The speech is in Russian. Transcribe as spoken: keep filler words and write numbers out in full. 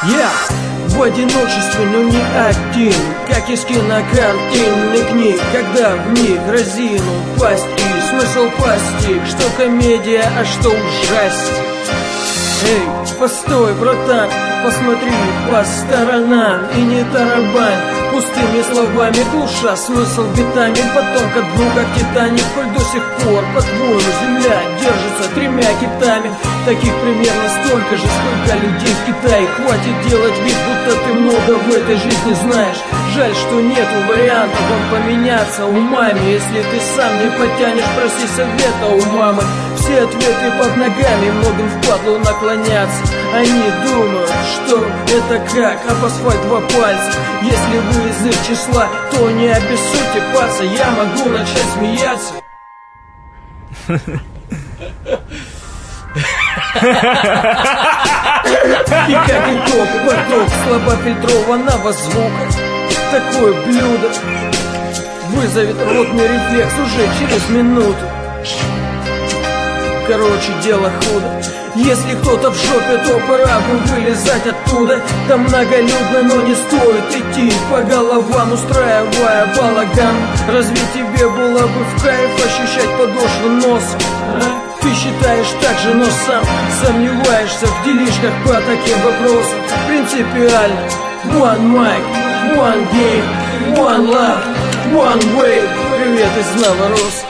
Я в одиночестве, но не один, как из кинокартинных книг, когда в них разину пасть и смысл постиг, что комедия, а что ужастик. Эй, постой, братан, посмотри по сторонам и не тарабань пустыми словами, глуша смысл битами. Потом ко дну, как Титаник, коль до сих пор, по-твоему, земля держится тремя китами. Таких примерно столько же, сколько людей в Китае. Хватит делать вид, будто ты много в этой жизни знаешь. Жаль, что нету вариантов вам поменяться умами. Если ты сам не потянешь, проси совета у мамы. Все ответы под ногами, многим впадлу наклоняться. Они думают, что это как об асфальт два пальца. Если вы из их числа, то не обессудьте, паца. Я могу начать смеяться. И как итог, поток слабофильтрованного звука. Такое блюдо вызовет ротный рефлекс уже через минуту. Короче, дело худо. Если кто-то в жопе, то пора бы вылезать оттуда. Там многолюдно, но не стоит идти по головам, устраивая балаган. Разве тебе было бы в кайф ощущать подошву носа? А? Ты считаешь так же, но сам сомневаешься в делишках по таким вопросам. Принципиально. One mic, one game, one love, one way. Привет из Новоросс.